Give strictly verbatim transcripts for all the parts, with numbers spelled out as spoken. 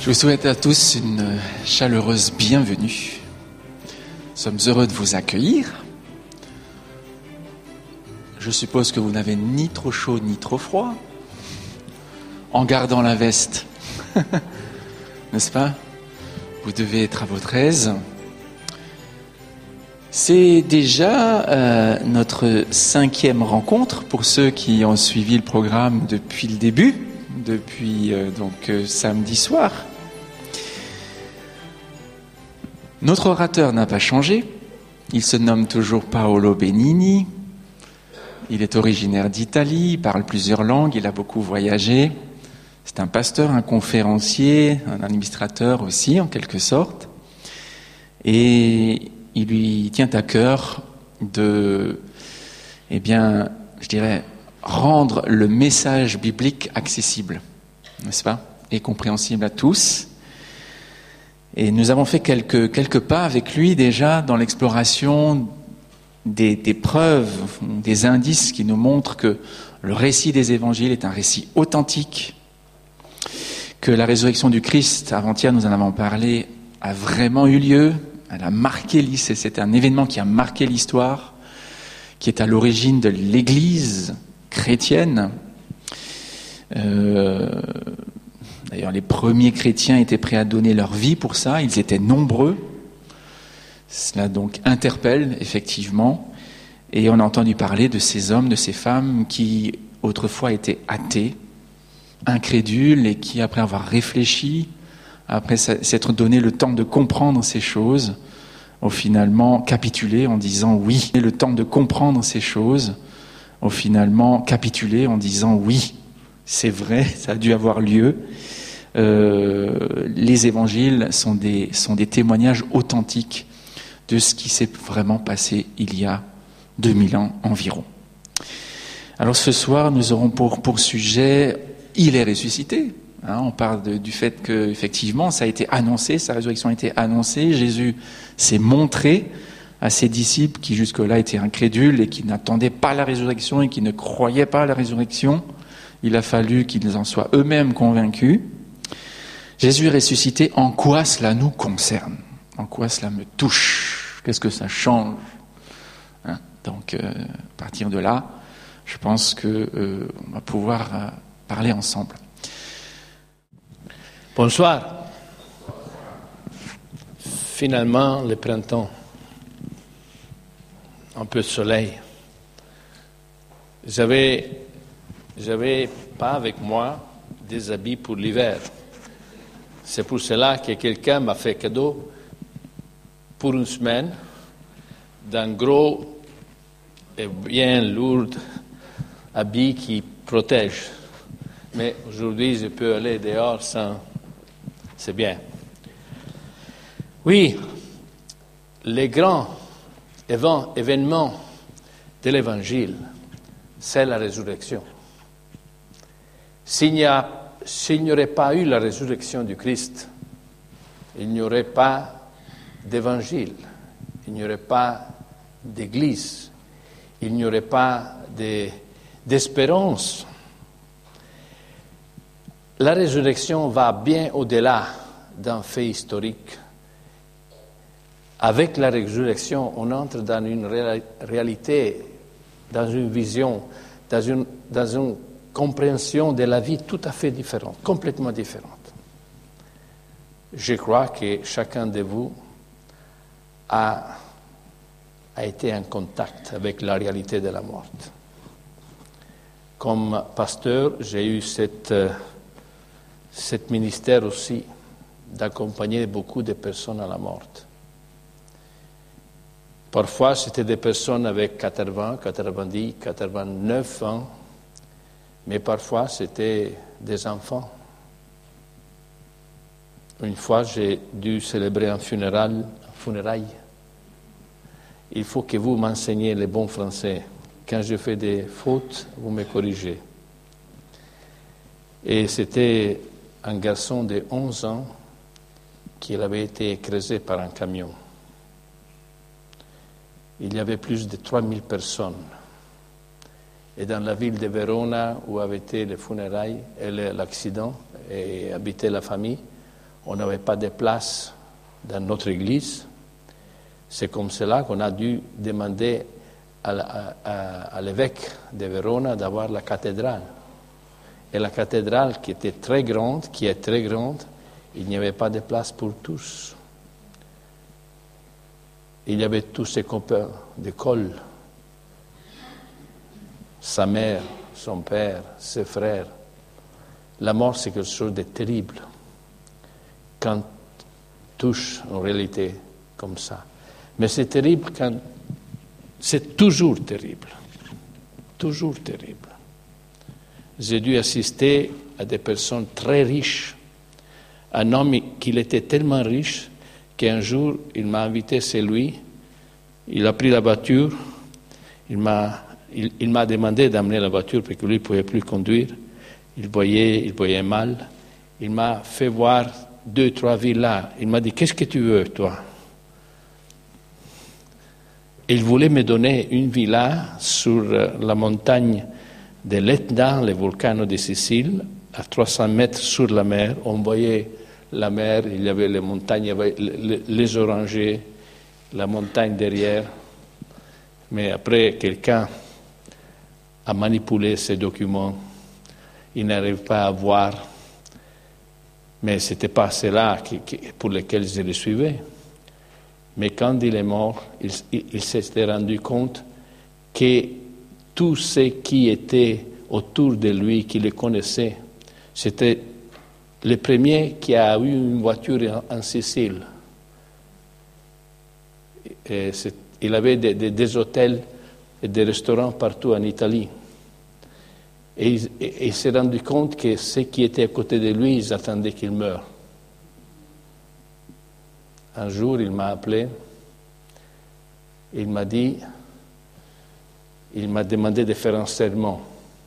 Je vous souhaite à tous une chaleureuse bienvenue. Nous sommes heureux de vous accueillir. Je suppose que vous n'avez ni trop chaud ni trop froid, en gardant la veste, n'est-ce pas? Vous devez être à votre aise. C'est déjà euh, notre cinquième rencontre pour ceux qui ont suivi le programme depuis le début, depuis euh, donc euh, samedi soir. Notre orateur n'a pas changé. Il se nomme toujours Paolo Benigni. Il est originaire d'Italie, il parle plusieurs langues, il a beaucoup voyagé. C'est un pasteur, un conférencier, un administrateur aussi, en quelque sorte. Et il lui tient à cœur de, eh bien, je dirais, rendre le message biblique accessible, n'est-ce pas, et compréhensible à tous. Et nous avons fait quelques, quelques pas avec lui déjà dans l'exploration des, des preuves, des indices qui nous montrent que le récit des évangiles est un récit authentique, que la résurrection du Christ, avant-hier nous en avons parlé, a vraiment eu lieu, elle a marqué, c'est un événement qui a marqué l'histoire, qui est à l'origine de l'Église chrétienne. Euh, D'ailleurs, les premiers chrétiens étaient prêts à donner leur vie pour ça, ils étaient nombreux. Cela donc interpelle, effectivement. Et on a entendu parler de ces hommes, de ces femmes qui autrefois étaient athées, incrédules, et qui, après avoir réfléchi, après s'être donné le temps de comprendre ces choses, ont finalement capitulé en disant oui. Et le temps de comprendre ces choses, ont finalement capitulé en disant oui. C'est vrai, ça a dû avoir lieu. Euh, les évangiles sont des, sont des témoignages authentiques de ce qui s'est vraiment passé il y a deux mille ans environ. Alors ce soir, nous aurons pour, pour sujet « Il est ressuscité ». Hein, on parle de, du fait qu'effectivement, ça a été annoncé, sa résurrection a été annoncée. Jésus s'est montré à ses disciples qui jusque-là étaient incrédules et qui n'attendaient pas la résurrection et qui ne croyaient pas à la résurrection. Il a fallu qu'ils en soient eux-mêmes convaincus. Jésus est ressuscité, en quoi cela nous concerne? En quoi cela me touche? Qu'est-ce que ça change? Hein? Donc, euh, à partir de là, je pense qu'on euh, va pouvoir euh, parler ensemble. Bonsoir. Finalement, le printemps. Un peu de soleil. J'avais, j'avais pas avec moi des habits pour l'hiver. C'est pour cela que quelqu'un m'a fait cadeau pour une semaine d'un gros et bien lourd habit qui protège. Mais aujourd'hui, je peux aller dehors sans... C'est bien. Oui, les grands événements de l'Évangile, c'est la résurrection. S'il n'y a, s'il n'y aurait pas eu la résurrection du Christ, il n'y aurait pas d'Évangile, il n'y aurait pas d'Église, il n'y aurait pas de, d'espérance. La résurrection va bien au-delà d'un fait historique. Avec la résurrection, on entre dans une ré- réalité, dans une vision, dans une, dans une compréhension de la vie tout à fait différente, complètement différente. Je crois que chacun de vous a, a été en contact avec la réalité de la mort. Comme pasteur, j'ai eu cette... Cet ministère aussi d'accompagner beaucoup de personnes à la mort. Parfois, c'était des personnes avec quatre-vingts, quatre-vingt-dix, quatre-vingt-neuf ans, mais parfois, c'était des enfants. Une fois, j'ai dû célébrer un funérail, un funérail. Il faut que vous m'enseigniez le bon français. Quand je fais des fautes, vous me corrigez. Et c'était un garçon de onze ans qui avait été écrasé par un camion. Il y avait plus de trois mille personnes. Et dans la ville de Verona, où avait été les funérailles et l'accident et habitait la famille, on n'avait pas de place dans notre église. C'est comme cela qu'on a dû demander à, à, à, à l'évêque de Verona d'avoir la cathédrale. Et la cathédrale qui était très grande, qui est très grande, il n'y avait pas de place pour tous. Il y avait tous ses copains d'école, sa mère, son père, ses frères. La mort, c'est quelque chose de terrible quand touche en réalité comme ça. Mais c'est terrible quand... C'est toujours terrible. Toujours terrible. J'ai dû assister à des personnes très riches. Un homme qui était tellement riche qu'un jour, il m'a invité chez lui. Il a pris la voiture. Il m'a, il, il m'a demandé d'amener la voiture parce que lui ne pouvait plus conduire. Il voyait, il voyait mal. Il m'a fait voir deux, trois villas. Il m'a dit, qu'est-ce que tu veux, toi? Il voulait me donner une villa sur la montagne de l'Etna, le volcan de Sicile, à trois cents mètres sur la mer. On voyait la mer, il y avait les montagnes, il y avait les orangers, la montagne derrière. Mais après, quelqu'un a manipulé ces documents. Il n'arrive pas à voir. Mais ce n'était pas cela qui, qui, pour lesquels je le suivais. Mais quand il est mort, il, il, il s'était rendu compte que tous ceux qui étaient autour de lui, qui le connaissaient, c'était le premier qui a eu une voiture en, en Sicile. Et il avait des, des, des hôtels et des restaurants partout en Italie. Et il, et, il s'est rendu compte que ceux qui étaient à côté de lui, ils attendaient qu'il meure. Un jour, il m'a appelé, il m'a dit, il m'a demandé de faire un serment.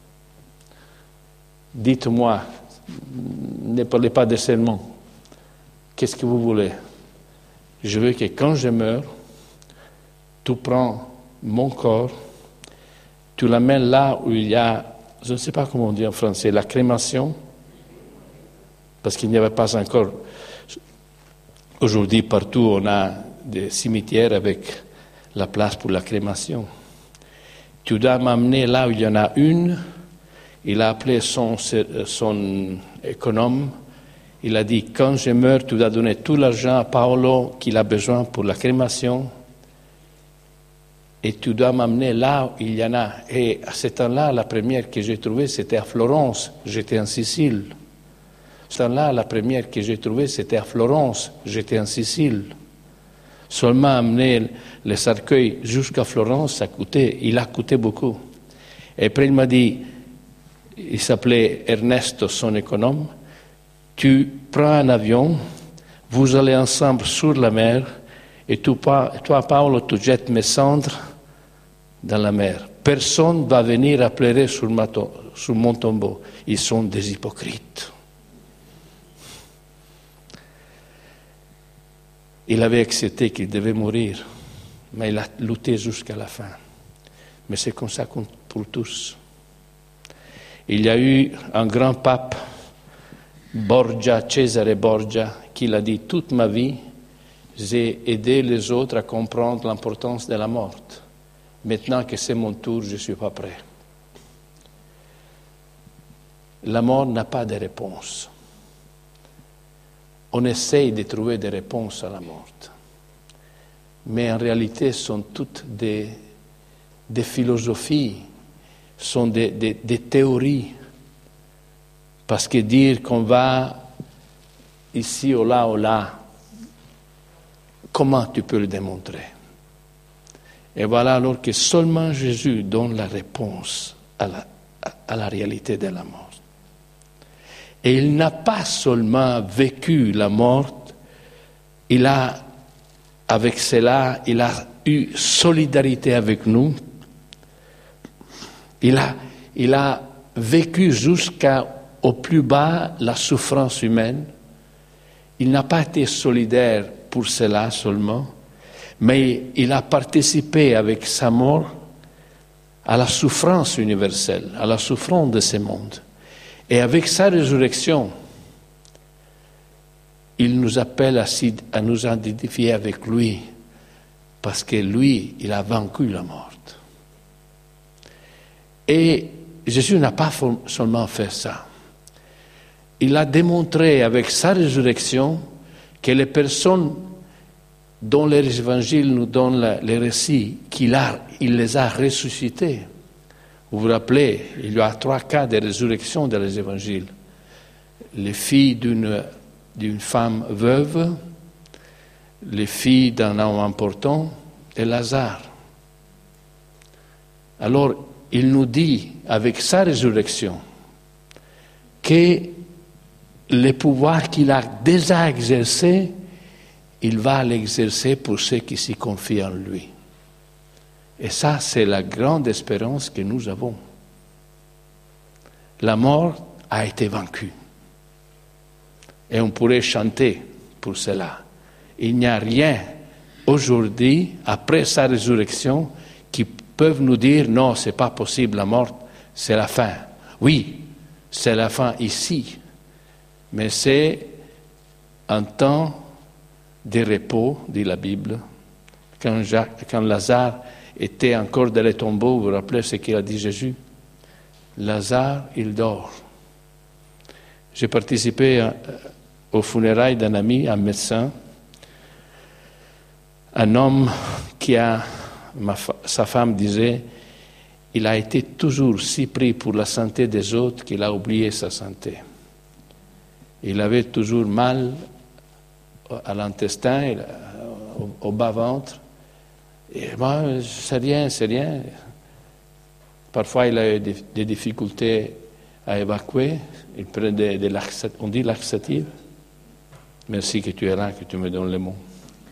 Dites-moi, ne parlez pas de serment. Qu'est-ce que vous voulez? Je veux que quand je meurs, tu prends mon corps, tu l'amènes là où il y a, je ne sais pas comment on dit en français, la crémation, parce qu'il n'y avait pas encore... Aujourd'hui, partout, on a des cimetières avec la place pour la crémation. Tu dois m'amener là où il y en a une. Il a appelé son, son économe. Il a dit, quand je meurs, tu dois donner tout l'argent à Paolo qu'il a besoin pour la crémation. Et tu dois m'amener là où il y en a. Et à ce temps-là, la première que j'ai trouvée, c'était à Florence. J'étais en Sicile. Ce temps-là, la première que j'ai trouvée, c'était à Florence. J'étais en Sicile. Seulement amener le cercueil jusqu'à Florence, ça coûtait, il a coûté beaucoup. Et après, il m'a dit, il s'appelait Ernesto, son économe, tu prends un avion, vous allez ensemble sur la mer, et toi, toi Paolo, tu jettes mes cendres dans la mer. Personne ne va venir à pleurer sur, ma to- sur mon tombeau. Ils sont des hypocrites. Il avait accepté qu'il devait mourir, mais il a lutté jusqu'à la fin. Mais c'est comme ça pour tous. Il y a eu un grand pape, Borgia, Cesare Borgia, qui l'a dit, toute ma vie, j'ai aidé les autres à comprendre l'importance de la mort. Maintenant que c'est mon tour, je ne suis pas prêt. La mort n'a pas de réponse. On essaye de trouver des réponses à la mort. Mais en réalité, ce sont toutes des, des philosophies, sont des, des, des théories. Parce que dire qu'on va ici ou là ou là, comment tu peux le démontrer? Et voilà alors que seulement Jésus donne la réponse à la, à la réalité de la mort. Et il n'a pas seulement vécu la mort, il a, avec cela, il a eu solidarité avec nous. Il a, il a vécu jusqu'au plus bas la souffrance humaine. Il n'a pas été solidaire pour cela seulement, mais il a participé avec sa mort à la souffrance universelle, à la souffrance de ce monde. Et avec sa résurrection, il nous appelle à, à nous identifier avec lui, parce que lui, il a vaincu la mort. Et Jésus n'a pas seulement fait ça. Il a démontré avec sa résurrection que les personnes dont les évangiles nous donnent les récits, qu'il a, il les a ressuscités. Vous vous rappelez, il y a trois cas de résurrection dans les évangiles. Les filles d'une, d'une femme veuve, les filles d'un homme important et Lazare. Alors, il nous dit, avec sa résurrection, que le pouvoir qu'il a déjà exercé, il va l'exercer pour ceux qui s'y confient en lui. Et ça, c'est la grande espérance que nous avons. La mort a été vaincue. Et on pourrait chanter pour cela. Il n'y a rien aujourd'hui, après sa résurrection, qui peut nous dire non, ce n'est pas possible, la mort, c'est la fin. Oui, c'est la fin ici, mais c'est un temps de repos, dit la Bible. Quand, Jacques, quand Lazare était encore dans les tombeaux, vous vous rappelez ce qu'il a dit Jésus? Lazare, il dort. J'ai participé à, aux funérailles d'un ami, un médecin, un homme qui a, ma, sa femme disait, il a été toujours si pris pour la santé des autres qu'il a oublié sa santé. Il avait toujours mal à l'intestin, au, au bas-ventre. Et moi, c'est rien, c'est rien. Parfois, il a eu des, des difficultés à évacuer. Il prenait des, des laxatives. On dit laxatives. Merci que tu es là, que tu me donnes les mots.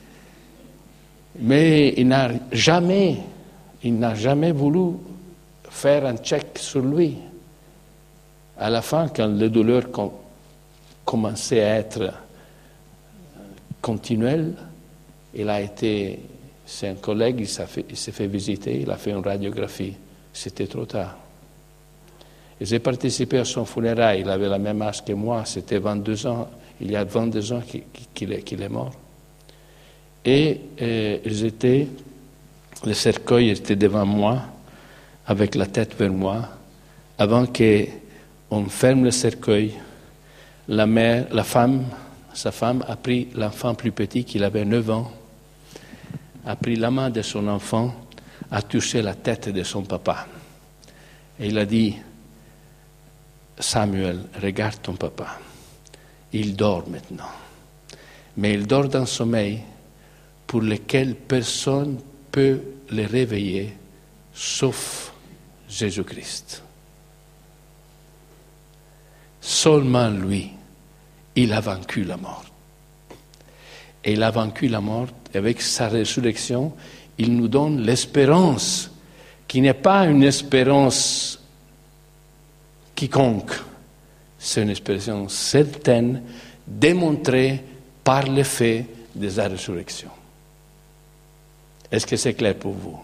Mais il n'a jamais, il n'a jamais voulu faire un check sur lui. À la fin, quand les douleurs com- commençaient à être continuelles, il a été, c'est un collègue, il s'est fait, il s'est fait visiter, il a fait une radiographie. C'était trop tard. Et j'ai participé à son funérail, il avait la même âge que moi, c'était vingt-deux ans, il y a vingt-deux ans qu'il est, qu'il est mort. Et euh, j'étais, le cercueil était devant moi, avec la tête vers moi. Avant qu'on ferme le cercueil, la mère, la femme, sa femme a pris l'enfant plus petit, qui avait neuf ans, a pris la main de son enfant, a touché la tête de son papa. Et il a dit, Samuel, regarde ton papa. Il dort maintenant. Mais il dort d'un sommeil pour lequel personne ne peut le réveiller, sauf Jésus-Christ. Seulement lui, il a vaincu la mort. Et il a vaincu la mort avec sa résurrection. Il nous donne l'espérance, qui n'est pas une espérance quiconque, c'est une espérance certaine, démontrée par le fait de sa résurrection. Est-ce que c'est clair pour vous?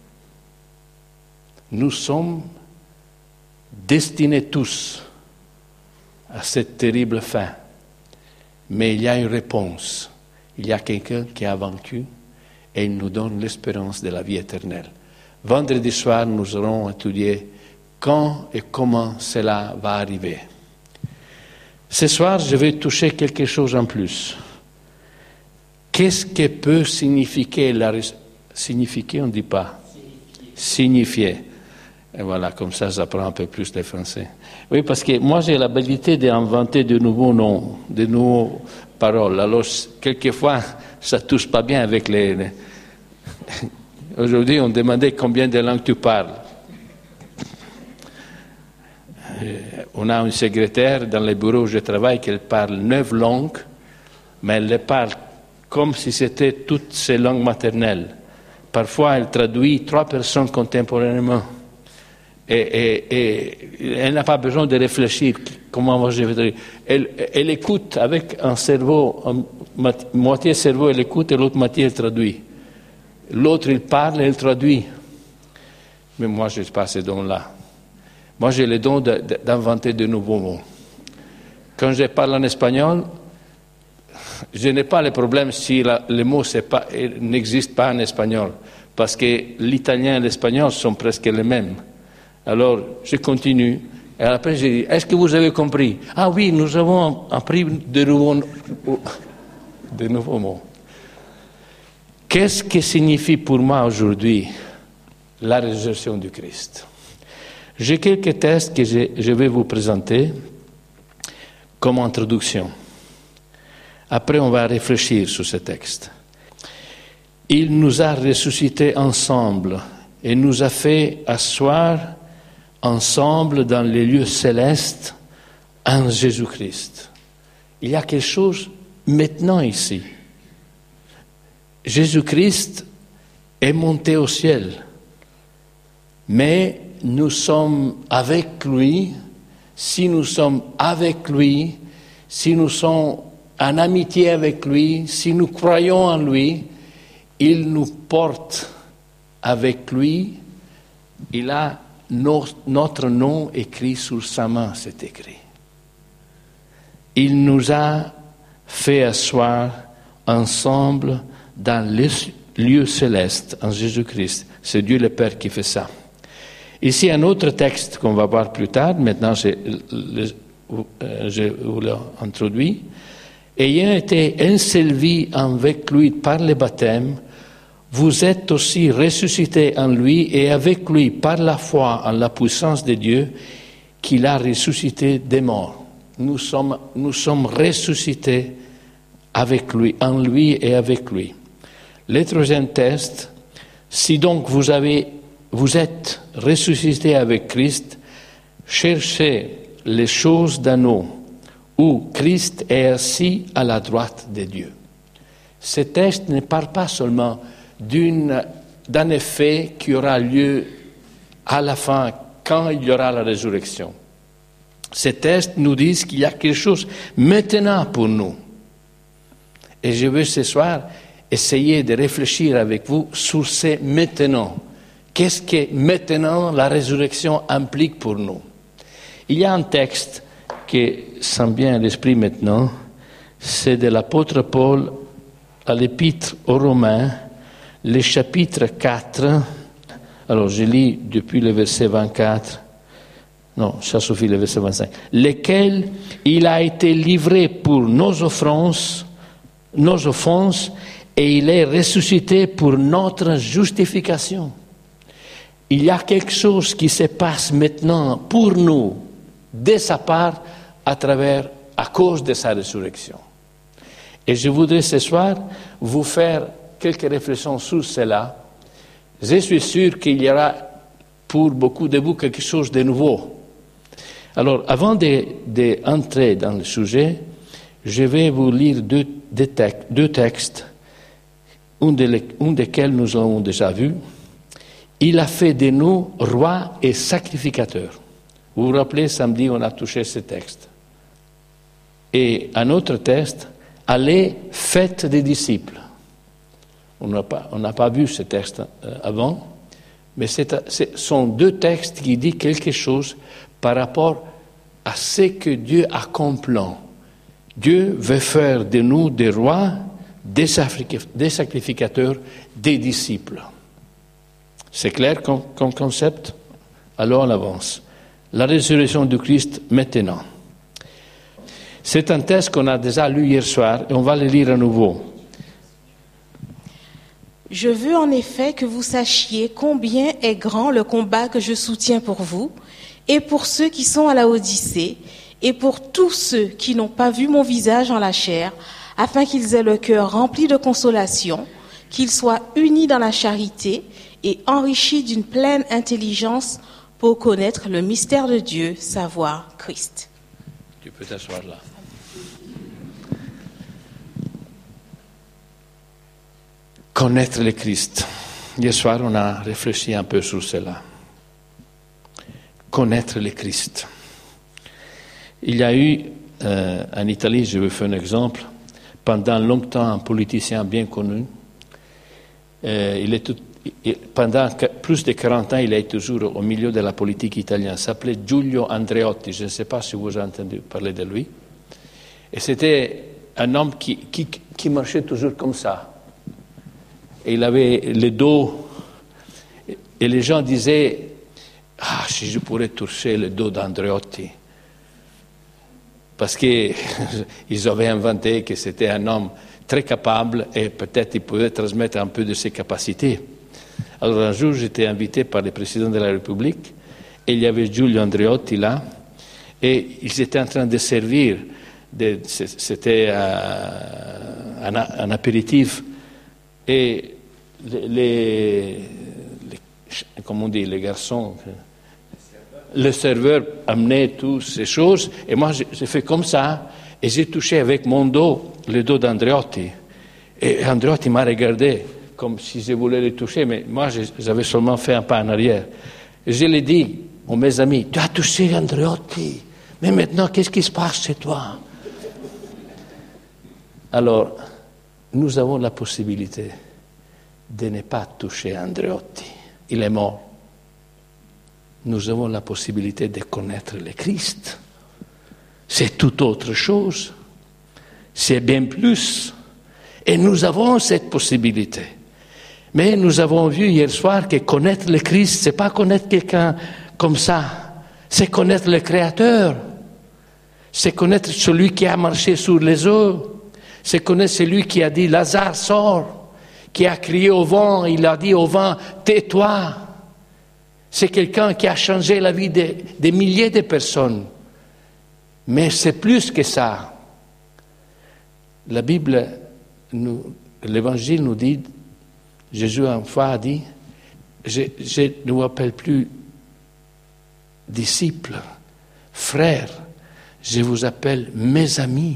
Nous sommes destinés tous à cette terrible fin, mais il y a une réponse. Il y a quelqu'un qui a vaincu et il nous donne l'espérance de la vie éternelle. Vendredi soir, nous allons étudier quand et comment cela va arriver. Ce soir, je vais toucher quelque chose en plus. Qu'est-ce que peut signifier la signifier, on ne dit pas signifier. Et voilà, comme ça, j'apprends un peu plus le français. Oui, parce que moi, j'ai l'habilité d'inventer de nouveaux noms, de nouvelles paroles. Alors, quelquefois, ça ne touche pas bien avec les... les... Aujourd'hui, on demandait combien de langues tu parles. Euh, on a une secrétaire dans le bureau où je travaille qui parle neuf langues, mais elle les parle comme si c'était toutes ses langues maternelles. Parfois, elle traduit trois personnes contemporainement. Et, et, et elle n'a pas besoin de réfléchir comment moi je vais traduire. Elle, elle écoute avec un cerveau, un, moitié cerveau elle écoute et l'autre moitié elle traduit. L'autre il parle et elle traduit. Mais moi je n'ai pas ces dons-là. Moi j'ai le don de, de, d'inventer de nouveaux mots. Quand je parle en espagnol, je n'ai pas le problème si la, le mot pas, n'existe pas en espagnol, parce que l'italien et l'espagnol sont presque les mêmes. Alors, je continue. Et après, j'ai dit, est-ce que vous avez compris? Ah oui, nous avons appris de nouveaux, de nouveaux mots. Qu'est-ce que signifie pour moi aujourd'hui la résurrection du Christ? J'ai quelques textes que je, je vais vous présenter comme introduction. Après, on va réfléchir sur ce texte. Il nous a ressuscités ensemble et nous a fait asseoir ensemble dans les lieux célestes en Jésus-Christ. Il y a quelque chose maintenant ici. Jésus-Christ est monté au ciel, mais nous sommes avec lui. Si nous sommes avec lui, si nous sommes en amitié avec lui, si nous croyons en lui, il nous porte avec lui. Il a notre nom écrit sur sa main, c'est écrit. Il nous a fait asseoir ensemble dans les lieux célestes en Jésus-Christ. C'est Dieu le Père qui fait ça. Ici, un autre texte qu'on va voir plus tard, maintenant je, je vous l'ai introduit. Ayant été ensevelis avec lui par le baptême, vous êtes aussi ressuscités en lui et avec lui par la foi en la puissance de Dieu qu'il a ressuscité des morts. Nous sommes, nous sommes ressuscités avec lui, en lui et avec lui. Le troisième texte, si donc vous avez, vous êtes ressuscités avec Christ, cherchez les choses d'en haut, où Christ est assis à la droite de Dieu. Ce texte ne parle pas seulement d'une, d'un effet qui aura lieu à la fin, quand il y aura la résurrection. Ce texte nous dit qu'il y a quelque chose maintenant pour nous. Et je veux ce soir essayer de réfléchir avec vous sur ce maintenant. Qu'est-ce que maintenant la résurrection implique pour nous? Il y a un texte qui sent bien l'esprit maintenant, c'est de l'apôtre Paul à l'épître aux Romains, le chapitre quatre. Alors je lis depuis le verset vingt-quatre. Non, ça suffit le verset vingt-cinq. Lequel il a été livré pour nos offenses, nos offenses, et il est ressuscité pour notre justification. Il y a quelque chose qui se passe maintenant pour nous, de sa part, à travers, à cause de sa résurrection. Et je voudrais ce soir vous faire quelques réflexions sur cela. Je suis sûr qu'il y aura pour beaucoup de vous quelque chose de nouveau. Alors, avant d'entrer dans le sujet, je vais vous lire deux, deux, textes, deux textes, un, de les, un desquels nous avons déjà vu. Il a fait de nous rois et sacrificateurs. Vous vous rappelez, samedi, on a touché ce texte. Et un autre texte, allez, faites des disciples. On n'a pas, on n'a pas vu ce texte euh, avant, mais c'est, ce sont deux textes qui disent quelque chose par rapport à ce que Dieu accomplit. Dieu veut faire de nous des rois, des sacrificateurs, des disciples. C'est clair comme, comme concept? Alors on avance. La résurrection du Christ maintenant. C'est un texte qu'on a déjà lu hier soir et on va le lire à nouveau. Je veux en effet que vous sachiez combien est grand le combat que je soutiens pour vous et pour ceux qui sont à la Odyssée et pour tous ceux qui n'ont pas vu mon visage en la chair, afin qu'ils aient le cœur rempli de consolation, qu'ils soient unis dans la charité et enrichis d'une pleine intelligence pour connaître le mystère de Dieu, savoir Christ. Tu peux t'asseoir là. Connaître le Christ. Hier soir, on a réfléchi un peu sur cela. Connaître le Christ. Il y a eu, euh, en Italie, je vais faire un exemple, pendant longtemps un politicien bien connu, euh, il est tout, il, pendant plus de quarante ans, il est toujours au milieu de la politique italienne, il s'appelait Giulio Andreotti, je ne sais pas si vous avez entendu parler de lui, et c'était un homme qui, qui, qui marchait toujours comme ça. Et il avait le dos, et les gens disaient, ah, si je pourrais toucher le dos d'Andreotti. Parce qu'ils avaient inventé que c'était un homme très capable et peut-être il pouvait transmettre un peu de ses capacités. Alors un jour, j'étais invité par le président de la République et il y avait Giulio Andreotti là et ils étaient en train de servir, de, c'était un, un, un apéritif et les, les, les, comment on dit, les garçons, le serveur amenait toutes ces choses et moi j'ai fait comme ça et j'ai touché avec mon dos le dos d'Andreotti. Et Andreotti m'a regardé comme si je voulais le toucher, mais moi j'avais seulement fait un pas en arrière. Et je l'ai dit à mes amis, tu as touché Andreotti, mais maintenant qu'est-ce qui se passe chez toi? Alors, nous avons la possibilité de ne pas toucher Andreotti. Il est mort. Nous avons la possibilité de connaître le Christ. C'est tout autre chose. C'est bien plus. Et nous avons cette possibilité. Mais nous avons vu hier soir que connaître le Christ, c'est pas connaître quelqu'un comme ça. C'est connaître le Créateur. C'est connaître celui qui a marché sur les eaux. C'est connaître celui qui a dit Lazare sort, qui a crié au vent, il a dit au vent tais-toi. C'est quelqu'un qui a changé la vie de, de milliers de personnes. Mais c'est plus que ça. La Bible, nous, l'Évangile nous dit, Jésus une fois a dit, je, je ne vous appelle plus disciples, frères, je vous appelle mes amis.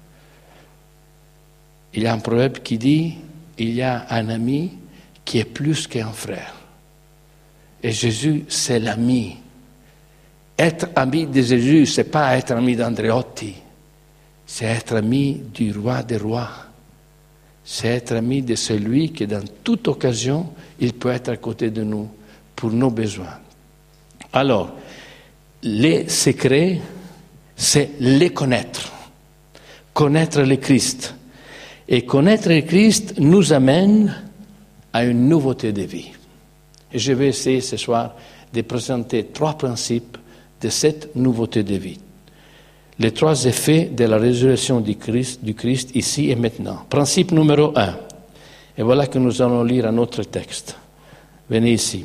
Il y a un proverbe qui dit, il y a un ami qui est plus qu'un frère. Et Jésus, c'est l'ami. Être ami de Jésus, ce n'est pas être ami d'Andreotti. C'est être ami du roi des rois. C'est être ami de celui qui, dans toute occasion, il peut être à côté de nous pour nos besoins. Alors, les secrets, c'est les connaître. Connaître le Christ. Et connaître le Christ nous amène à une nouveauté de vie. Et je vais essayer ce soir de présenter trois principes de cette nouveauté de vie. Les trois effets de la résurrection du Christ, du Christ ici et maintenant. Principe numéro un. Et voilà que nous allons lire un autre texte. Venez ici.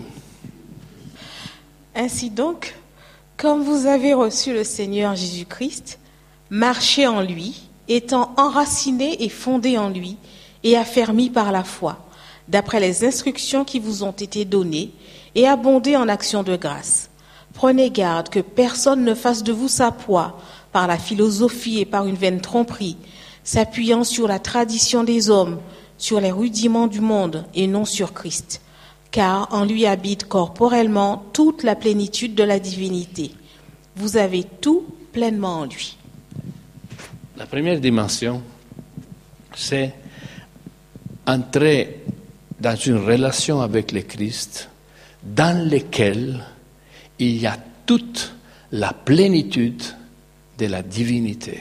Ainsi donc, comme vous avez reçu le Seigneur Jésus-Christ, marchez en lui, étant enracinés et fondés en lui et affermis par la foi, d'après les instructions qui vous ont été données, et abondez en actions de grâce. Prenez garde que personne ne fasse de vous sa proie par la philosophie et par une vaine tromperie, s'appuyant sur la tradition des hommes, sur les rudiments du monde et non sur Christ, car en lui habite corporellement toute la plénitude de la divinité. Vous avez tout pleinement en lui. La première dimension, c'est entrer dans une relation avec le Christ dans laquelle il y a toute la plénitude de la divinité.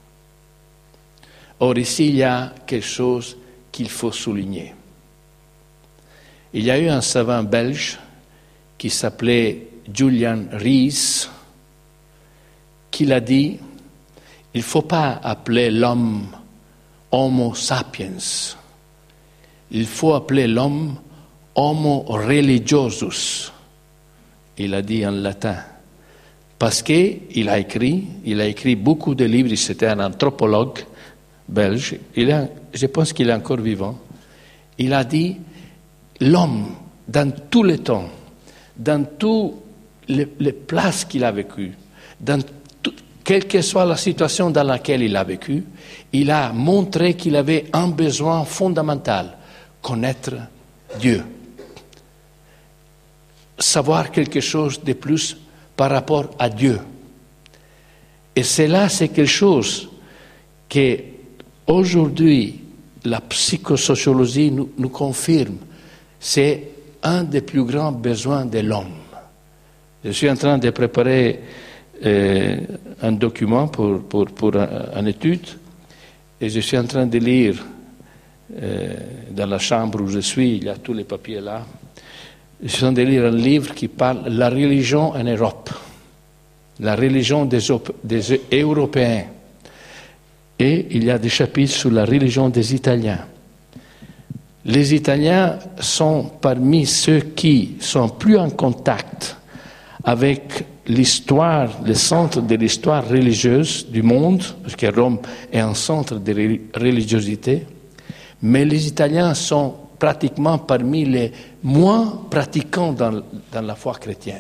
Or, ici, il y a quelque chose qu'il faut souligner. Il y a eu un savant belge qui s'appelait Julian Rees, qui l'a dit, il ne faut pas appeler l'homme Homo sapiens, il faut appeler l'homme Homo religiosus. Il a dit en latin. Parce qu'il a écrit, il a écrit beaucoup de livres, c'était un anthropologue belge, il a, je pense qu'il est encore vivant. Il a dit, l'homme, dans tous les temps, dans toutes les, les places qu'il a vécues, dans tout, quelle que soit la situation dans laquelle il a vécu, il a montré qu'il avait un besoin fondamental, connaître Dieu. Savoir quelque chose de plus par rapport à Dieu. Et cela, c'est quelque chose que aujourd'hui la psychosociologie nous, nous confirme. C'est un des plus grands besoins de l'homme. Je suis en train de préparer euh, un document pour, pour, pour un, une étude Et je suis en train de lire, euh, dans la chambre où je suis, il y a tous les papiers là, je suis en train de lire un livre qui parle de la religion en Europe, la religion des, des Européens. Et il y a des chapitres sur la religion des Italiens. Les Italiens sont parmi ceux qui sont plus en contact avec l'histoire, le centre de l'histoire religieuse du monde, parce que Rome est un centre de religiosité, mais les Italiens sont pratiquement parmi les moins pratiquants dans, dans la foi chrétienne.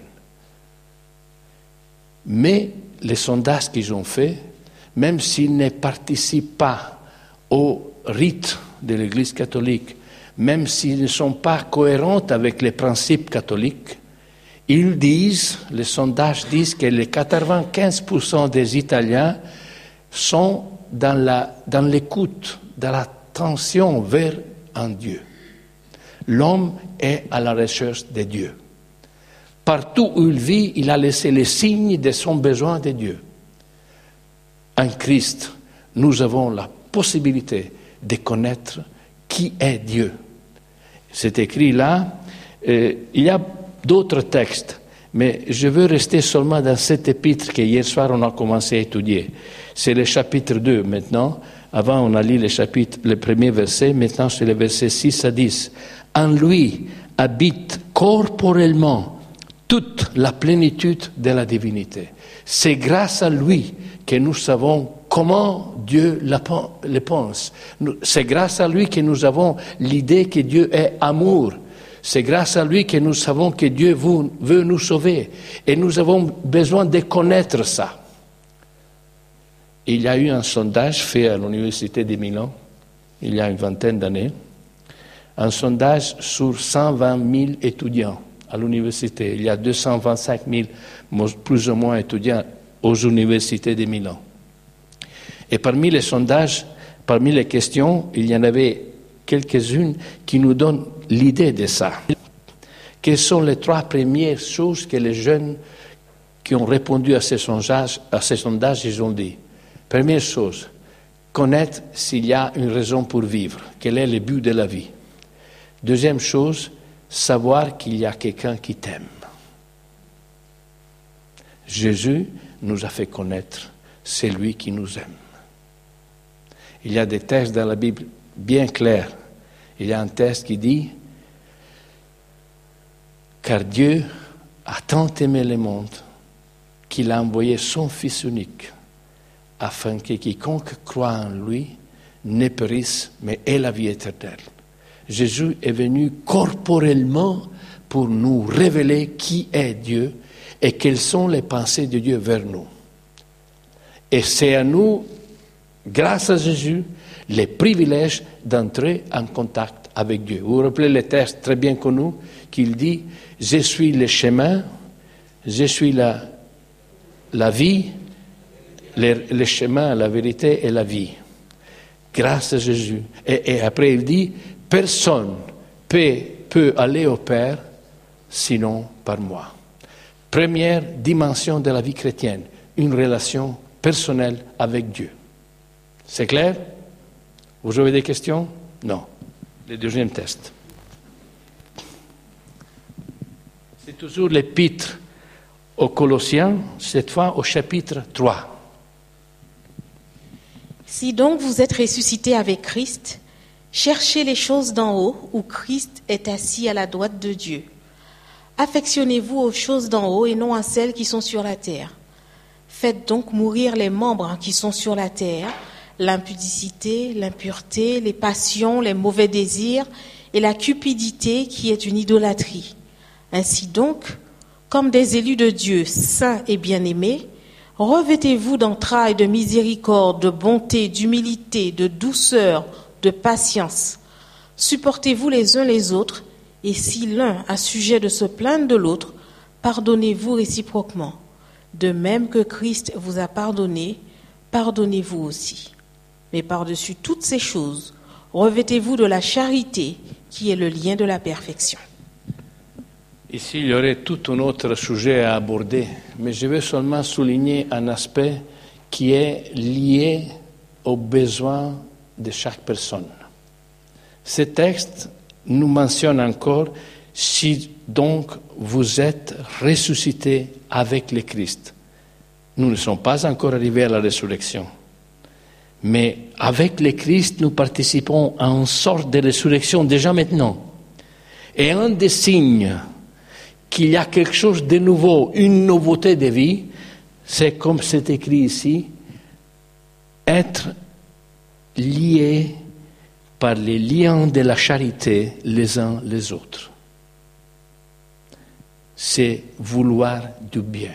Mais les sondages qu'ils ont faits, même s'ils ne participent pas au rite de l'Église catholique, même s'ils ne sont pas cohérents avec les principes catholiques, ils disent, les sondages disent que les quatre-vingt-quinze pour cent des Italiens sont dans, la, dans l'écoute, dans l'attention vers un Dieu. L'homme est à la recherche de Dieu. Partout où il vit, il a laissé les signes de son besoin de Dieu. En Christ, nous avons la possibilité de connaître qui est Dieu. C'est écrit là, euh, il y a d'autres textes, mais je veux rester seulement dans cet épître que hier soir on a commencé à étudier. C'est le chapitre deux maintenant. Avant on a lu le chapitre, le premier verset, maintenant c'est le verset six à dix. En lui habite corporellement toute la plénitude de la divinité. C'est grâce à lui que nous savons comment Dieu le pense. C'est grâce à lui que nous avons l'idée que Dieu est amour. C'est grâce à lui que nous savons que Dieu veut nous sauver. Et nous avons besoin de connaître ça. Il y a eu un sondage fait à l'Université de Milan, il y a une vingtaine d'années, un sondage sur cent vingt mille étudiants à l'université. Il y a deux cent vingt-cinq mille plus ou moins étudiants aux universités de Milan. Et parmi les sondages, parmi les questions, il y en avait quelques-unes qui nous donnent l'idée de ça. Quelles sont les trois premières choses que les jeunes qui ont répondu à ces sondages, à ces sondages, ils ont dit? Première chose, connaître s'il y a une raison pour vivre, quel est le but de la vie. Deuxième chose, savoir qu'il y a quelqu'un qui t'aime. Jésus nous a fait connaître, c'est lui qui nous aime. Il y a des textes dans la Bible bien clairs. Il y a un texte qui dit « Car Dieu a tant aimé le monde qu'il a envoyé son Fils unique, afin que quiconque croit en lui ne périsse, mais ait la vie éternelle. » Jésus est venu corporellement pour nous révéler qui est Dieu et quelles sont les pensées de Dieu vers nous. Et c'est à nous, grâce à Jésus, les privilèges d'entrer en contact avec Dieu. Vous vous rappelez le texte très bien connu qu'il dit « Je suis le chemin, je suis la, la vie, le, le chemin, la vérité et la vie. » Grâce à Jésus. Et, et après il dit « Personne peut, peut aller au Père sinon par moi. » Première dimension de la vie chrétienne, une relation personnelle avec Dieu. C'est clair? Vous avez des questions? Non. Le deuxième test. C'est toujours l'épître aux Colossiens, cette fois au chapitre trois. Si donc vous êtes ressuscités avec Christ, cherchez les choses d'en haut où Christ est assis à la droite de Dieu. Affectionnez-vous aux choses d'en haut et non à celles qui sont sur la terre. Faites donc mourir les membres qui sont sur la terre, l'impudicité, l'impureté, les passions, les mauvais désirs et la cupidité qui est une idolâtrie. Ainsi donc, comme des élus de Dieu, saints et bien-aimés, revêtez-vous d'entrailles de miséricorde, de bonté, d'humilité, de douceur, de patience. Supportez-vous les uns les autres, et si l'un a sujet de se plaindre de l'autre, pardonnez-vous réciproquement. De même que Christ vous a pardonné, pardonnez-vous aussi. Mais par-dessus toutes ces choses, revêtez-vous de la charité, qui est le lien de la perfection. Ici, il y aurait tout un autre sujet à aborder, mais je veux seulement souligner un aspect qui est lié aux besoins de chaque personne. Ce texte nous mentionne encore « Si donc vous êtes ressuscités avec le Christ ». Nous ne sommes pas encore arrivés à la résurrection. Mais avec le Christ, nous participons à une sorte de résurrection déjà maintenant. Et un des signes qu'il y a quelque chose de nouveau, une nouveauté de vie, c'est comme c'est écrit ici, être liés par les liens de la charité les uns les autres. C'est vouloir du bien.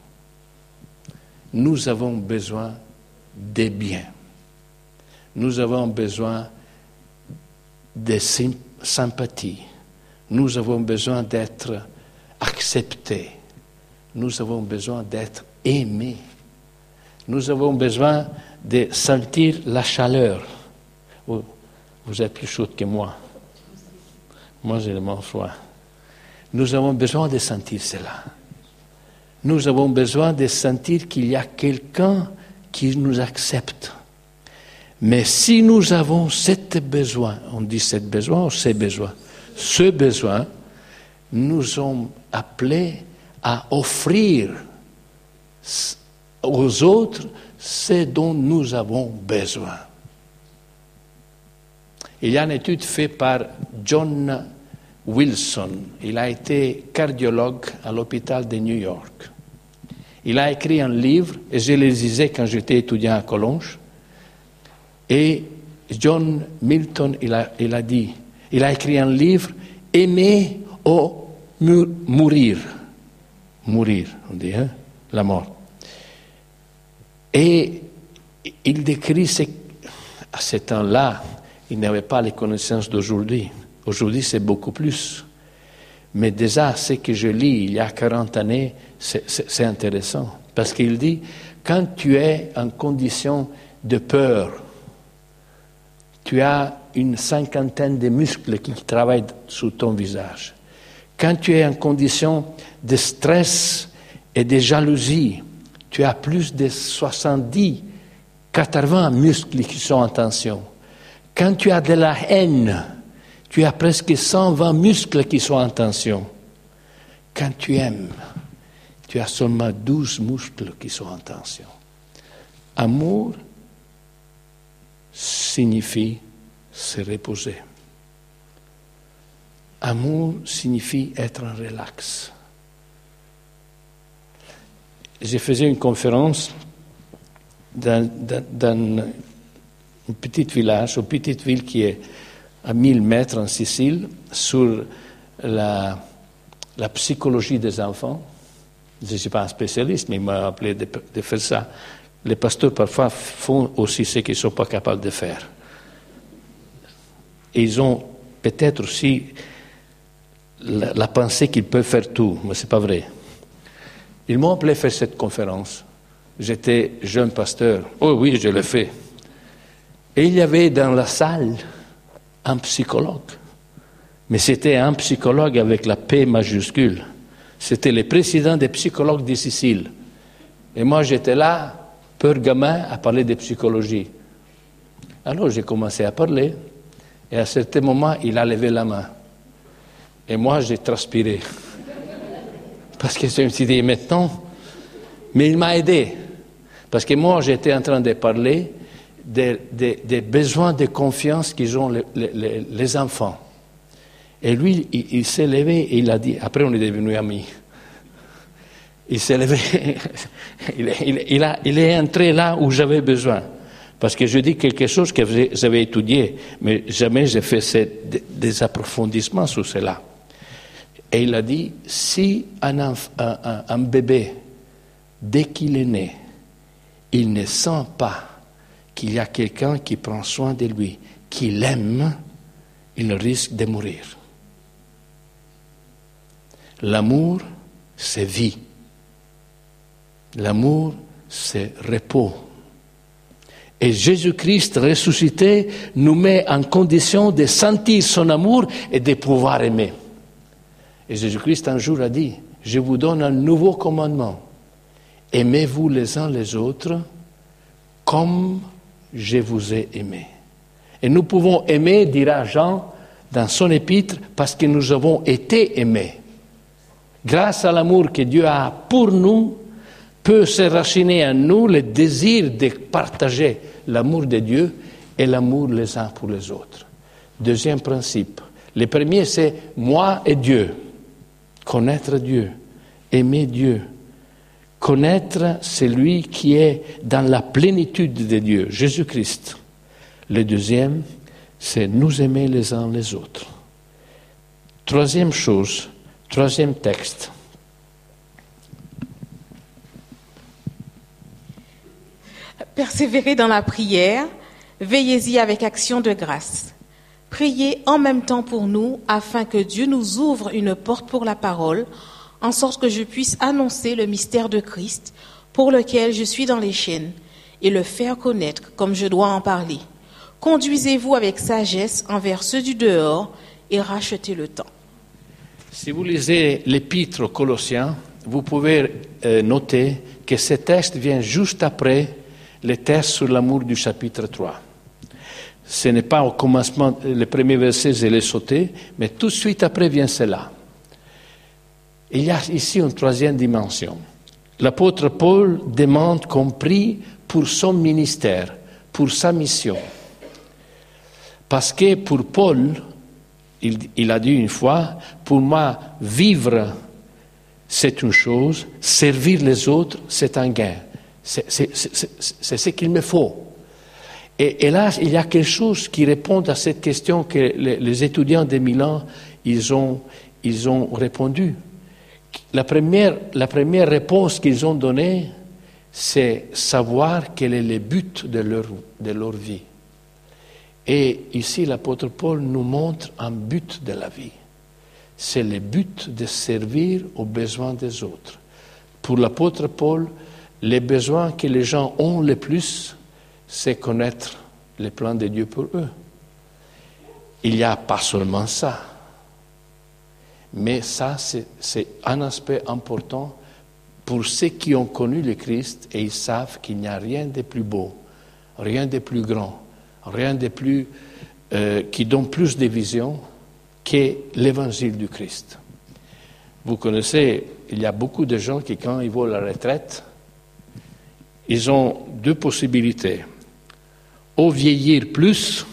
Nous avons besoin de bien. Nous avons besoin de sympathie. Nous avons besoin d'être acceptés. Nous avons besoin d'être aimés. Nous avons besoin de sentir la chaleur. Oh, vous êtes plus chaude que moi. Moi, j'ai le moins froid. Nous avons besoin de sentir cela. Nous avons besoin de sentir qu'il y a quelqu'un qui nous accepte. Mais si nous avons ce besoin, on dit ce besoin ou ce besoin, ce besoin, nous sommes appelés à offrir aux autres ce dont nous avons besoin. Il y a une étude faite par John Wilson. Il a été cardiologue à l'hôpital de New York. Il a écrit un livre, et je le lisais quand j'étais étudiant à Collonges. Et John Milton, il a, il a dit, il a écrit un livre, « Aimer ou mourir ». Mourir, on dit, hein, la mort. Et il décrit, ce, à ce temps-là, il n'avait pas les connaissances d'aujourd'hui. Aujourd'hui, c'est beaucoup plus. Mais déjà, ce que je lis il y a quarante années, c'est, c'est, c'est intéressant. Parce qu'il dit, quand tu es en condition de peur, tu as une cinquantaine de muscles qui travaillent sur ton visage. Quand tu es en condition de stress et de jalousie, tu as plus de soixante-dix, quatre-vingts muscles qui sont en tension. Quand tu as de la haine, tu as presque cent vingt muscles qui sont en tension. Quand tu aimes, tu as seulement douze muscles qui sont en tension. Amour signifie se reposer. Amour signifie être en relax. J'ai fait une conférence dans, dans, dans un petit village, une petite ville qui est à mille mètres en Sicile, sur la, la psychologie des enfants. Je ne suis pas un spécialiste, mais il m'a appelé de, de faire ça. Les pasteurs, parfois, font aussi ce qu'ils ne sont pas capables de faire. Et ils ont peut-être aussi la, la pensée qu'ils peuvent faire tout, mais ce n'est pas vrai. Ils m'ont appelé faire cette conférence. J'étais jeune pasteur. Oh oui, je l'ai fait. Et il y avait dans la salle un psychologue. Mais c'était un psychologue avec la P majuscule. C'était le président des psychologues de Sicile. Et moi, j'étais là, peur gamin, à parler de psychologie. Alors, j'ai commencé à parler. Et à un certain moment, il a levé la main. Et moi, j'ai transpiré. Parce que je me suis dit, maintenant... Mais il m'a aidé. Parce que moi, j'étais en train de parler des, des, des besoins de confiance qu'ils ont les, les, les enfants. Et lui, il, il s'est levé et il a dit... Après, on est devenus amis. Il s'est levé. il, il, il, a, il est entré là où j'avais besoin. Parce que je dis quelque chose que j'avais étudié, mais jamais j'ai fait ces, des approfondissements sur cela. Et il a dit, si un, enf, un, un, un bébé, dès qu'il est né, il ne sent pas qu'il y a quelqu'un qui prend soin de lui, qui l'aime, il risque de mourir. L'amour, c'est vie. L'amour, c'est repos. Et Jésus-Christ ressuscité nous met en condition de sentir son amour et de pouvoir aimer. Et Jésus-Christ un jour a dit, je vous donne un nouveau commandement. Aimez-vous les uns les autres comme je vous ai aimé. Et nous pouvons aimer, dira Jean dans son épître, parce que nous avons été aimés. Grâce à l'amour que Dieu a pour nous, peut s'enraciner en nous le désir de partager l'amour de Dieu et l'amour les uns pour les autres. Deuxième principe. Le premier, c'est moi et Dieu. Connaître Dieu, aimer Dieu, connaître celui qui est dans la plénitude de Dieu, Jésus-Christ. Le deuxième, c'est nous aimer les uns les autres. Troisième chose, troisième texte. Persévérez dans la prière, veillez-y avec action de grâce. Priez en même temps pour nous, afin que Dieu nous ouvre une porte pour la parole, en sorte que je puisse annoncer le mystère de Christ, pour lequel je suis dans les chaînes, et le faire connaître comme je dois en parler. Conduisez-vous avec sagesse envers ceux du dehors, et rachetez le temps. Si vous lisez l'épître aux Colossiens, vous pouvez euh, noter que ce texte vient juste après le texte sur l'amour du chapitre trois. Ce n'est pas au commencement, le premier verset, je l'ai sauté, mais tout de suite après vient cela. Il y a ici une troisième dimension. L'apôtre Paul demande qu'on prie pour son ministère, pour sa mission. Parce que pour Paul, il, il a dit une fois, pour moi, vivre, c'est une chose, servir les autres, c'est un gain. C'est, c'est, c'est, c'est ce qu'il me faut. Et, et là, il y a quelque chose qui répond à cette question que les, les étudiants de Milan, ils ont, ils ont répondu. La première, la première réponse qu'ils ont donnée, c'est savoir quel est le but de leur, de leur vie. Et ici, l'apôtre Paul nous montre un but de la vie. C'est le but de servir aux besoins des autres. Pour l'apôtre Paul, les besoins que les gens ont le plus, c'est connaître les plans de Dieu pour eux. Il n'y a pas seulement ça. Mais ça, c'est, c'est un aspect important pour ceux qui ont connu le Christ et ils savent qu'il n'y a rien de plus beau, rien de plus grand, rien de plus euh, qui donne plus de vision que l'évangile du Christ. Vous connaissez, il y a beaucoup de gens qui, quand ils vont à la retraite, ils ont deux possibilités. Ou vieillir plus,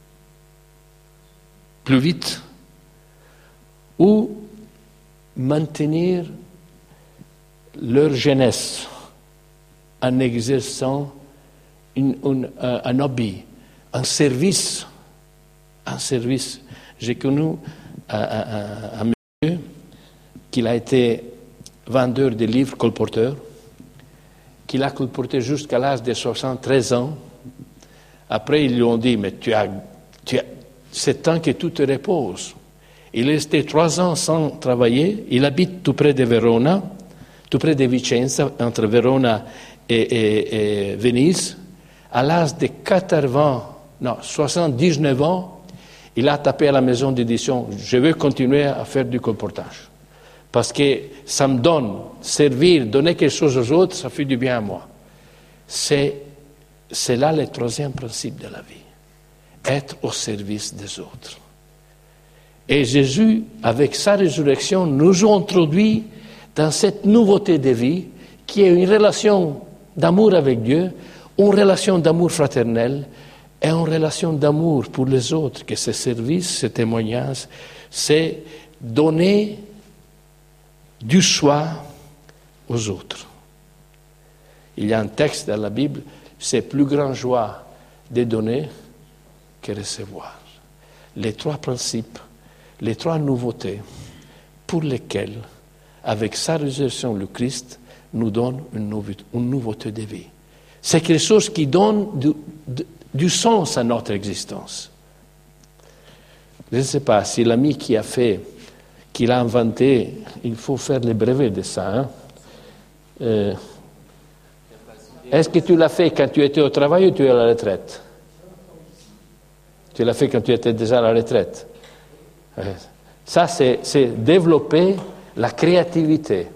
plus vite, ou maintenir leur jeunesse en exerçant une, une, un, un hobby, un service. Un service. J'ai connu un, un, un monsieur qui a été vendeur de livres, colporteur, qu'il a colporté jusqu'à l'âge de soixante-treize ans. Après, ils lui ont dit, mais tu as, tu as, c'est temps que tu te reposes. Il est resté trois ans sans travailler. Il habite tout près de Verona, tout près de Vicenza, entre Verona et, et, et Venise. À l'âge de quatre-vingts, non, soixante-dix-neuf ans, il a tapé à la maison d'édition. Je veux continuer à faire du colportage. Parce que ça me donne, servir, donner quelque chose aux autres, ça fait du bien à moi. C'est, c'est là le troisième principe de la vie. Être au service des autres. Et Jésus, avec sa résurrection, nous a introduit dans cette nouveauté de vie qui est une relation d'amour avec Dieu, une relation d'amour fraternel et une relation d'amour pour les autres, que ce service, ce témoignage, c'est donner du soi aux autres. Il y a un texte dans la Bible, c'est plus grande joie de donner que recevoir. Les trois principes, les trois nouveautés pour lesquelles, avec sa résurrection, le Christ nous donne une nouveauté, une nouveauté de vie. C'est quelque chose qui donne du, du, du sens à notre existence. Je ne sais pas si l'ami qui a fait, qui l'a inventé, il faut faire le brevet de ça. Hein? Euh, est-ce que tu l'as fait quand tu étais au travail ou tu es à la retraite? Tu l'as fait quand tu étais déjà à la retraite. Ça, c'est, c'est développer la créativité.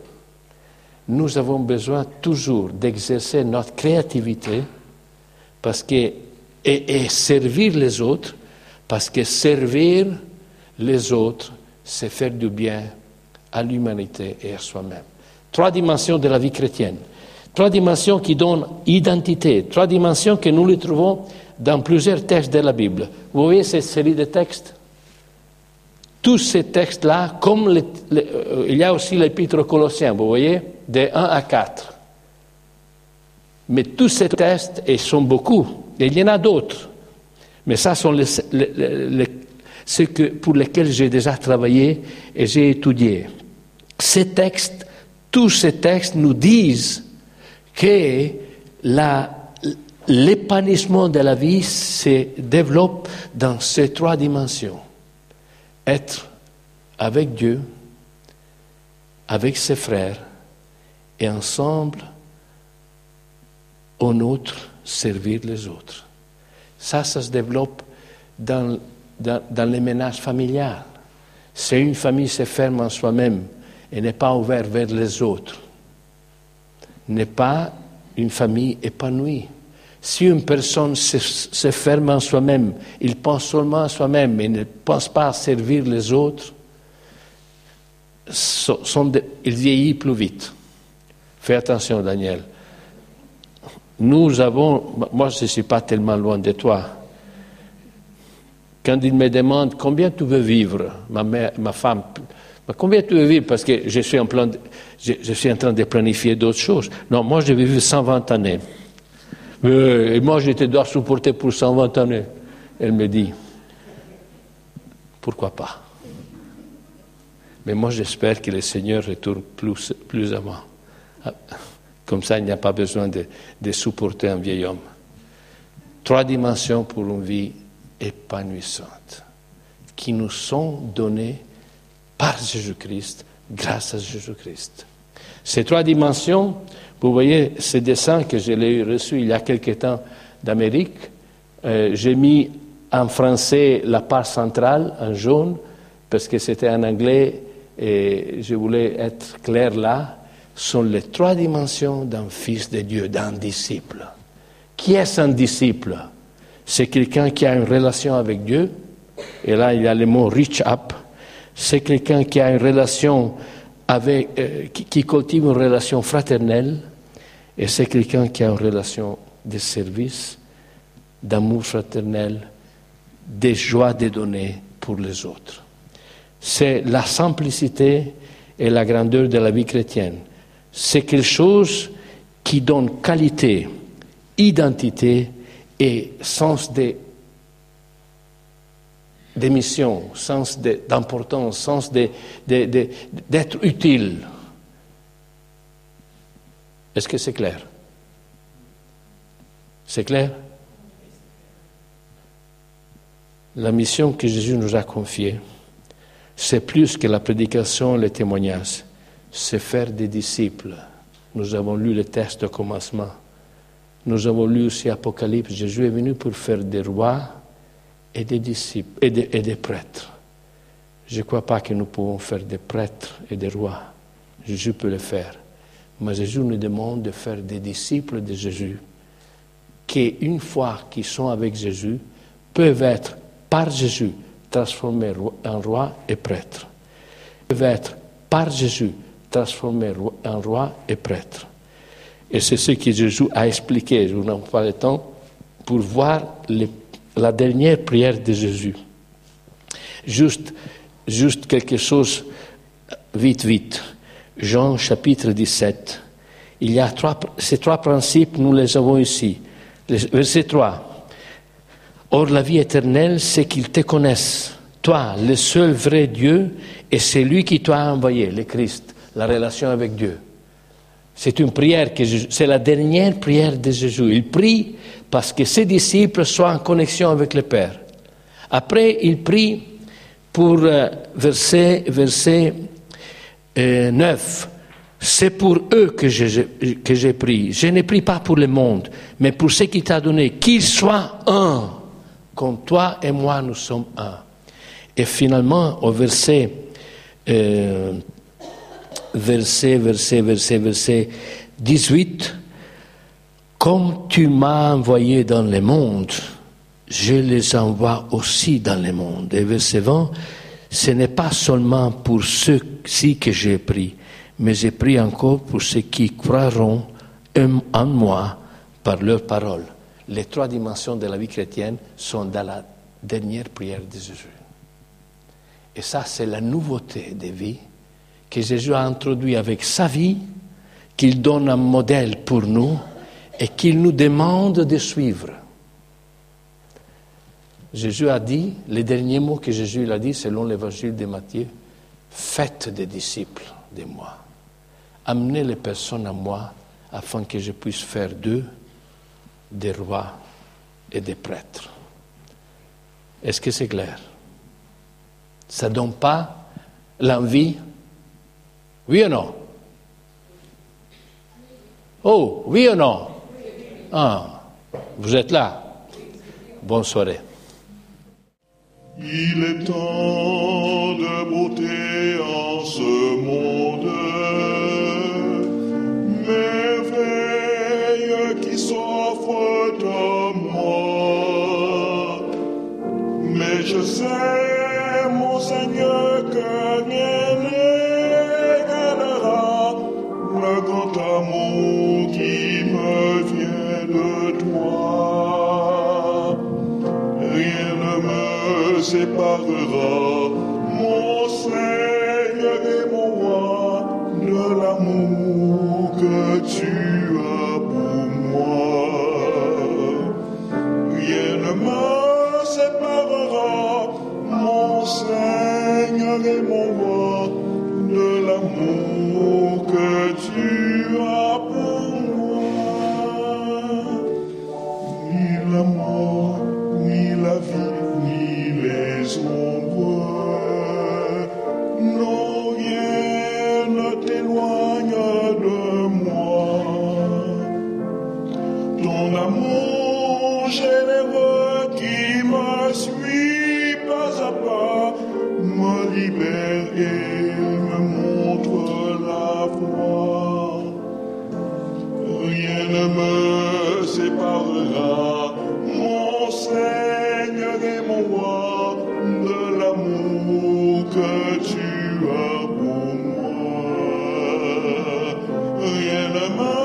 Nous avons besoin toujours d'exercer notre créativité parce que et, et servir les autres, parce que servir les autres, c'est faire du bien à l'humanité et à soi-même. Trois dimensions de la vie chrétienne. Trois dimensions qui donnent identité. Trois dimensions que nous les trouvons dans plusieurs textes de la Bible. Vous voyez cette série de textes? Tous ces textes-là, comme les, les, euh, il y a aussi l'épître aux Colossiens, vous voyez, de un à quatre. Mais tous ces textes, et sont beaucoup, et il y en a d'autres, mais ça sont les, les, les, les, ceux que, pour lesquels j'ai déjà travaillé et j'ai étudié. Ces textes, tous ces textes nous disent que la, l'épanouissement de la vie se développe dans ces trois dimensions. Être avec Dieu, avec ses frères, et ensemble, au nôtre, servir les autres. Ça, ça se développe dans, dans, dans les ménages familiales. Si une famille se ferme en soi-même et n'est pas ouverte vers les autres, n'est pas une famille épanouie. Si une personne se, se ferme en soi-même, il pense seulement à soi-même et ne pense pas à servir les autres, sont, sont de, il vieillit plus vite. Fais attention, Daniel. Nous avons, moi je ne suis pas tellement loin de toi. Quand il me demande combien tu veux vivre, ma mère, ma femme, combien tu veux vivre, parce que je suis en, plan de, je, je suis en train de planifier d'autres choses. Non, moi je vais vivre cent vingt années. Euh, et moi je te dois supporter pour cent vingt années. Elle me dit, pourquoi pas? Mais moi j'espère que le Seigneur retourne plus, plus avant. Comme ça, il n'y a pas besoin de, de supporter un vieil homme. Trois dimensions pour une vie épanouissante, qui nous sont données par Jésus-Christ, grâce à Jésus-Christ. Ces trois dimensions, vous voyez ce dessin que je l'ai reçu il y a quelque temps d'Amérique, euh, j'ai mis en français la part centrale, en jaune, parce que c'était en anglais et je voulais être clair là, sont les trois dimensions d'un fils de Dieu, d'un disciple. Qui est un disciple? C'est quelqu'un qui a une relation avec Dieu, et là il y a le mot reach up. C'est quelqu'un qui a une relation avec, euh, qui, qui cultive une relation fraternelle, et c'est quelqu'un qui a une relation de service, d'amour fraternel, de joie de donner pour les autres. C'est la simplicité et la grandeur de la vie chrétienne. C'est quelque chose qui donne qualité, identité et sens de, de mission, sens de, d'importance, sens de, de, de, d'être utile. Est-ce que c'est clair? C'est clair? La mission que Jésus nous a confiée, c'est plus que la prédication et le témoignage. C'est faire des disciples. Nous avons lu le texte de commencement. Nous avons lu aussi Apocalypse. Jésus est venu pour faire des rois et des disciples et des, et des prêtres. Je ne crois pas que nous pouvons faire des prêtres et des rois. Jésus peut le faire. Mais Jésus nous demande de faire des disciples de Jésus qui, une fois qu'ils sont avec Jésus, peuvent être, par Jésus, transformés en rois et prêtres. Ils peuvent être, par Jésus, transformé en roi et prêtre. Et c'est ce que Jésus a expliqué, je n'en pas le temps, pour voir les, la dernière prière de Jésus. Juste, juste quelque chose, vite, vite. Jean chapitre dix-sept. Il y a trois, ces trois principes, nous les avons ici. Verset trois. Or, la vie éternelle, c'est qu'ils te connaissent, toi, le seul vrai Dieu, et c'est lui qui t'a envoyé, le Christ. La relation avec Dieu. C'est une prière, que Jésus, c'est la dernière prière de Jésus. Il prie parce que ses disciples soient en connexion avec le Père. Après, il prie pour euh, verset, verset euh, neuf. C'est pour eux que j'ai, que j'ai prié. Je ne prie pas pour le monde, mais pour ce qu'il t'a donné, qu'ils soient un, comme toi et moi nous sommes un. Et finalement, au verset euh, Verset, verset, verset, verset dix-huit. Comme tu m'as envoyé dans le monde, je les envoie aussi dans le monde. Et verset vingt, ce n'est pas seulement pour ceux-ci que j'ai pris, mais j'ai pris encore pour ceux qui croiront en moi par leur parole. Les trois dimensions de la vie chrétienne sont dans la dernière prière de Jésus. Et ça, c'est la nouveauté de vie que Jésus a introduit avec sa vie, qu'il donne un modèle pour nous et qu'il nous demande de suivre. Jésus a dit, les derniers mots que Jésus a dit selon l'évangile de Matthieu, faites des disciples de moi. Amenez les personnes à moi afin que je puisse faire d'eux des rois et des prêtres. Est-ce que c'est clair? Ça ne donne pas l'envie? Oui ou non? Oh, oui ou non? Ah, vous êtes là? Bonne soirée. Il est tant de beauté en ce monde, merveille qui s'offre à moi. Mais je sais, mon Seigneur, que rien n'égalera le grand amour qui me vient de toi. Rien ne me séparera, mon Seigneur et mon roi, de l'amour que tu as pour moi. Rien ne me séparera, mon Seigneur et mon roi, de l'amour que tu as pour moi. Ni la mort, ni la vie, les ombres, non, rien ne t'éloigne de moi. Ton amour généreux qui me suit pas à pas, me libère et me montre la voie. Rien ne me séparera, mon Seigneur et mon roi, de l'amour que tu as pour moi. Rien ne me